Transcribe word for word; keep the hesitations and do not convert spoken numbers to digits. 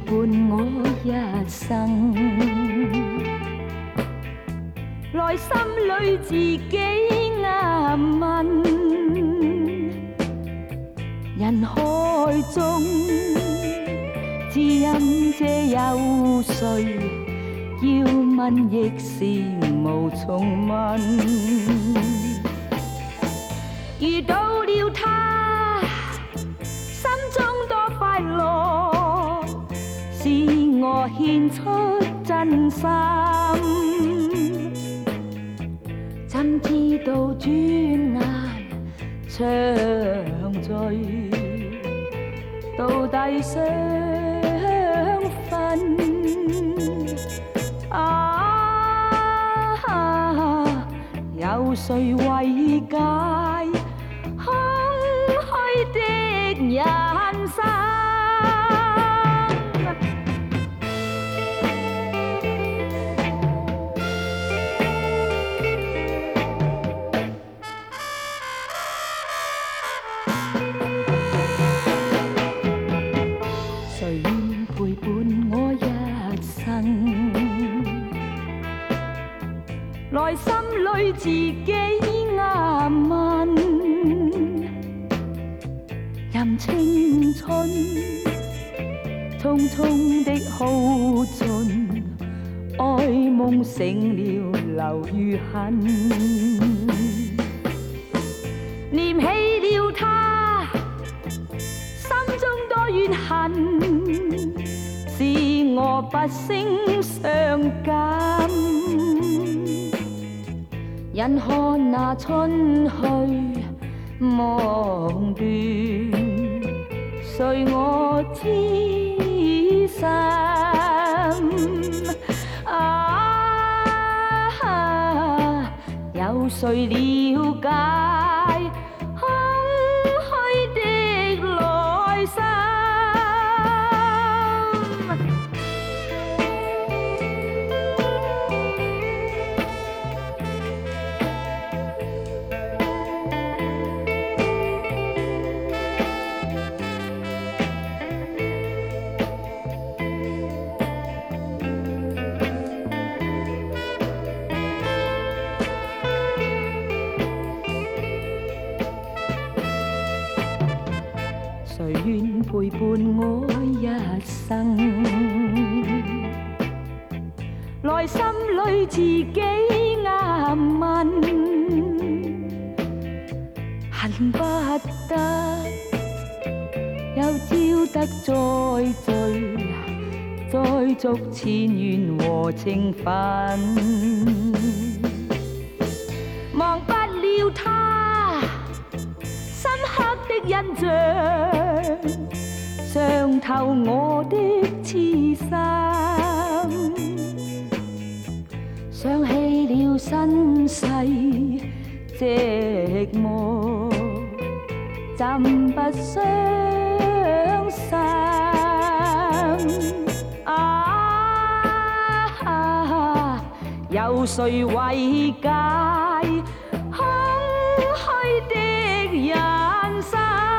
伴我一生，內心裏自己暗問，人海中知音這有誰？要問亦是無從問，遇到了他，心中多快樂，是我獻出真心。怎知道轉眼相聚，到底相分。啊，有誰為解空虛的人生？誰願陪伴我一生？內心裏自己暗問，任青春匆匆的耗盡，愛夢成了留餘痕。念起了他，心中多怨恨，是我不勝傷感。人看那春去夢斷，隨我痴心。啊，有誰了解空虛的內心？誰願陪伴我一生？內心裏自己暗問，恨不得有朝得再聚，再續前緣和情分。忘不了他深刻的印象，傷透我的痴心。想起了身世寂寞，怎不傷心？啊，有誰為解空虛的人生？